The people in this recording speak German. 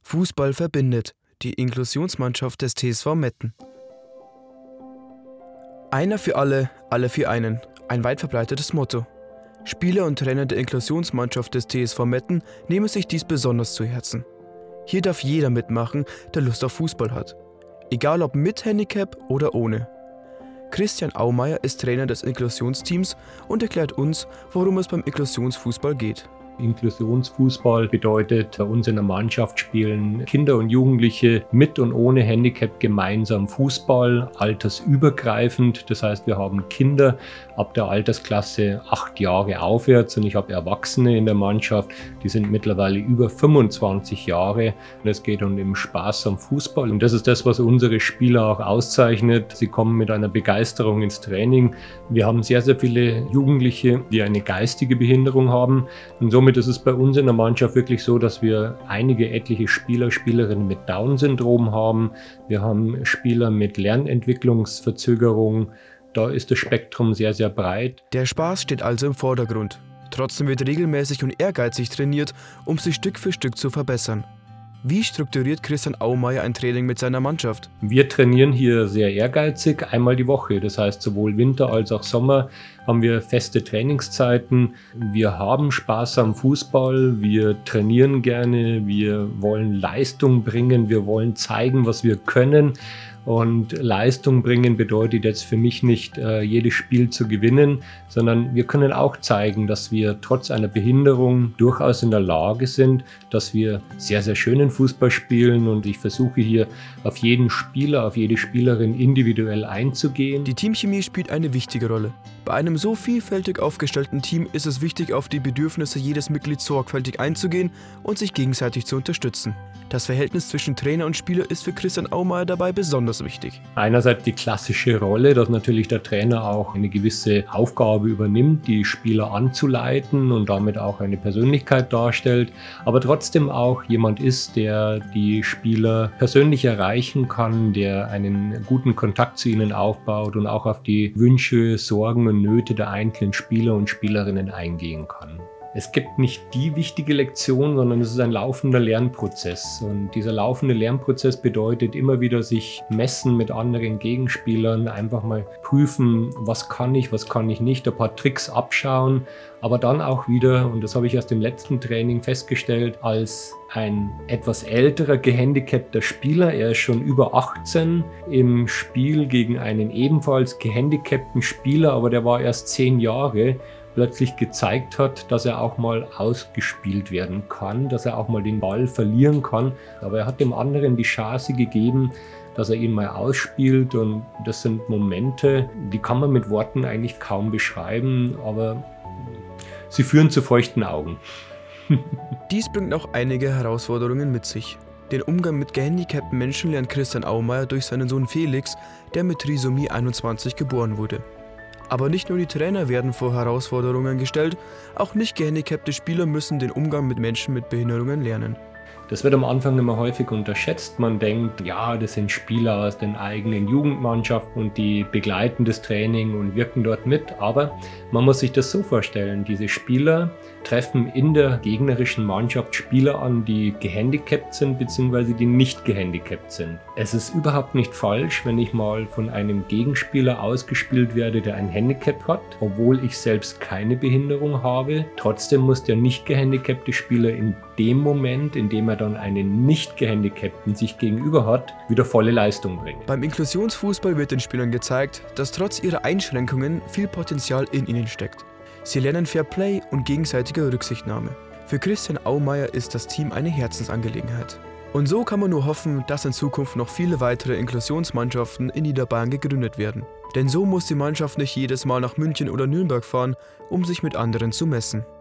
Fußball verbindet, die Inklusionsmannschaft des TSV Metten. Einer für alle für einen, ein weit verbreitetes Motto. Spieler und Trainer der Inklusionsmannschaft des TSV Metten nehmen sich dies besonders zu Herzen. Hier darf jeder mitmachen, der Lust auf Fußball hat. Egal ob mit Handicap oder ohne. Christian Aumeier ist Trainer des Inklusionsteams und erklärt uns, worum es beim Inklusionsfußball geht. Inklusionsfußball bedeutet, bei uns in der Mannschaft spielen Kinder und Jugendliche mit und ohne Handicap gemeinsam Fußball, altersübergreifend. Das heißt, wir haben Kinder ab der Altersklasse 8 Jahre aufwärts und ich habe Erwachsene in der Mannschaft, die sind mittlerweile über 25 Jahre. Und es geht um den Spaß am Fußball und das ist das, was unsere Spieler auch auszeichnet. Sie kommen mit einer Begeisterung ins Training. Wir haben sehr, sehr viele Jugendliche, die eine geistige Behinderung haben und somit ist es bei uns in der Mannschaft wirklich so, dass wir etliche Spieler, Spielerinnen mit Down-Syndrom haben. Wir haben Spieler mit Lernentwicklungsverzögerung. Da ist das Spektrum sehr, sehr breit. Der Spaß steht also im Vordergrund. Trotzdem wird regelmäßig und ehrgeizig trainiert, um sich Stück für Stück zu verbessern. Wie strukturiert Christian Aumeier ein Training mit seiner Mannschaft? Wir trainieren hier sehr ehrgeizig, einmal die Woche. Das heißt, sowohl Winter als auch Sommer haben wir feste Trainingszeiten. Wir haben Spaß am Fußball, wir trainieren gerne, wir wollen Leistung bringen, wir wollen zeigen, was wir können. Und Leistung bringen bedeutet jetzt für mich nicht, jedes Spiel zu gewinnen, sondern wir können auch zeigen, dass wir trotz einer Behinderung durchaus in der Lage sind, dass wir sehr, sehr schönen Fußball spielen. Und ich versuche hier auf jeden Spieler, auf jede Spielerin individuell einzugehen. Die Teamchemie spielt eine wichtige Rolle. Bei einem so vielfältig aufgestellten Team ist es wichtig, auf die Bedürfnisse jedes Mitglieds sorgfältig einzugehen und sich gegenseitig zu unterstützen. Das Verhältnis zwischen Trainer und Spieler ist für Christian Aumeier dabei besonders wichtig. Einerseits die klassische Rolle, dass natürlich der Trainer auch eine gewisse Aufgabe übernimmt, die Spieler anzuleiten und damit auch eine Persönlichkeit darstellt, aber trotzdem auch jemand ist, der die Spieler persönlich erreichen kann, der einen guten Kontakt zu ihnen aufbaut und auch auf die Wünsche, Sorgen und Nöte der einzelnen Spieler und Spielerinnen eingehen kann. Es gibt nicht die wichtige Lektion, sondern es ist ein laufender Lernprozess. Und dieser laufende Lernprozess bedeutet immer wieder sich messen mit anderen Gegenspielern, einfach mal prüfen, was kann ich nicht, ein paar Tricks abschauen, aber dann auch wieder, und das habe ich erst im letzten Training festgestellt, als ein etwas älterer gehandicapter Spieler, er ist schon über 18, im Spiel gegen einen ebenfalls gehandicapten Spieler, aber der war erst 10 Jahre, plötzlich gezeigt hat, dass er auch mal ausgespielt werden kann, dass er auch mal den Ball verlieren kann. Aber er hat dem anderen die Chance gegeben, dass er ihn mal ausspielt und das sind Momente, die kann man mit Worten eigentlich kaum beschreiben, aber sie führen zu feuchten Augen. Dies bringt auch einige Herausforderungen mit sich. Den Umgang mit gehandicapten Menschen lernt Christian Aumeier durch seinen Sohn Felix, der mit Trisomie 21 geboren wurde. Aber nicht nur die Trainer werden vor Herausforderungen gestellt, auch nicht gehandicapte Spieler müssen den Umgang mit Menschen mit Behinderungen lernen. Das wird am Anfang immer häufig unterschätzt. Man denkt, ja, das sind Spieler aus den eigenen Jugendmannschaften und die begleiten das Training und wirken dort mit. Aber man muss sich das so vorstellen, diese Spieler treffen in der gegnerischen Mannschaft Spieler an, die gehandicapt sind bzw. die nicht gehandicapt sind. Es ist überhaupt nicht falsch, wenn ich mal von einem Gegenspieler ausgespielt werde, der ein Handicap hat, obwohl ich selbst keine Behinderung habe. Trotzdem muss der nicht gehandicapte Spieler in dem Moment, in dem er dann einen nicht gehandicapten sich gegenüber hat, wieder volle Leistung bringen. Beim Inklusionsfußball wird den Spielern gezeigt, dass trotz ihrer Einschränkungen viel Potenzial in ihnen steckt. Sie lernen Fair Play und gegenseitige Rücksichtnahme. Für Christian Aumeier ist das Team eine Herzensangelegenheit. Und so kann man nur hoffen, dass in Zukunft noch viele weitere Inklusionsmannschaften in Niederbayern gegründet werden. Denn so muss die Mannschaft nicht jedes Mal nach München oder Nürnberg fahren, um sich mit anderen zu messen.